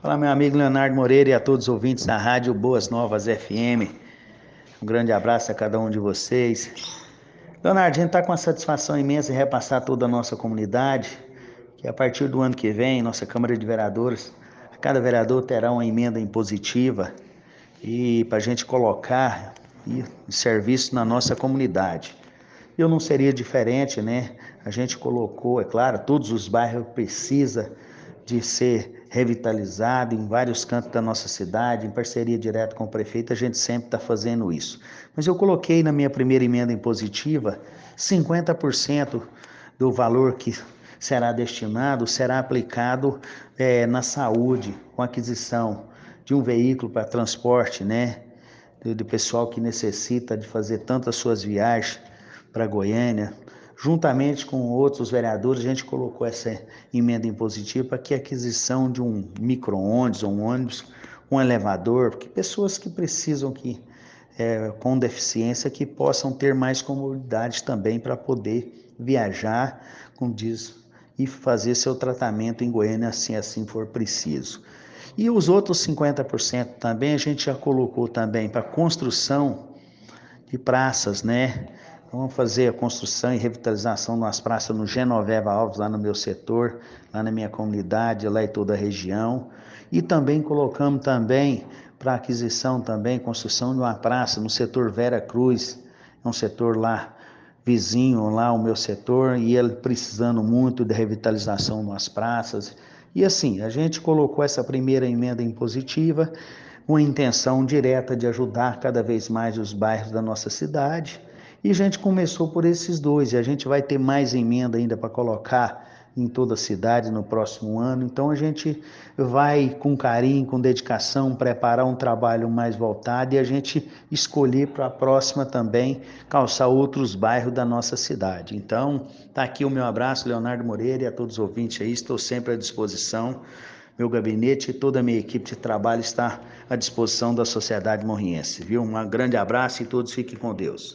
Fala, meu amigo Leonardo Moreira e a todos os ouvintes da Rádio Boas Novas FM. Um grande abraço a cada um de vocês. Leonardo, a gente está com uma satisfação imensa em repassar toda a nossa comunidade, que a partir do ano que vem, nossa Câmara de Vereadores, cada vereador terá uma emenda impositiva e para a gente colocar em serviço na nossa comunidade. Eu não seria diferente, né? A gente colocou, é claro, todos os bairros precisam de ser revitalizado em vários cantos da nossa cidade, em parceria direta com o prefeito, a gente sempre está fazendo isso. Mas eu coloquei na minha primeira emenda impositiva 50% do valor que será destinado, será aplicado na saúde, com aquisição de um veículo para transporte, né? Do pessoal que necessita de fazer tantas suas viagens para Goiânia. Juntamente com outros vereadores, a gente colocou essa emenda impositiva para que a aquisição de um micro-ônibus, um ônibus, um elevador, porque pessoas que precisam com deficiência que possam ter mais comodidade também para poder viajar, como diz, e fazer seu tratamento em Goiânia, assim for preciso. E os outros 50% também a gente já colocou também para construção de praças, né? Vamos fazer a construção e revitalização das praças no Genoveva Alves, lá no meu setor, lá na minha comunidade, lá em toda a região. E também colocamos também para aquisição também, construção de uma praça no setor Vera Cruz, é um setor lá vizinho lá o meu setor, e ele precisando muito de revitalização nas praças. E assim, a gente colocou essa primeira emenda impositiva com a intenção direta de ajudar cada vez mais os bairros da nossa cidade. E a gente começou por esses dois, e a gente vai ter mais emenda ainda para colocar em toda a cidade no próximo ano. Então a gente vai com carinho, com dedicação, preparar um trabalho mais voltado e a gente escolher para a próxima também calçar outros bairros da nossa cidade. Então, tá aqui o meu abraço, Leonardo Moreira, e a todos os ouvintes aí, estou sempre à disposição. Meu gabinete e toda a minha equipe de trabalho está à disposição da sociedade morriense, viu? Um grande abraço e todos fiquem com Deus.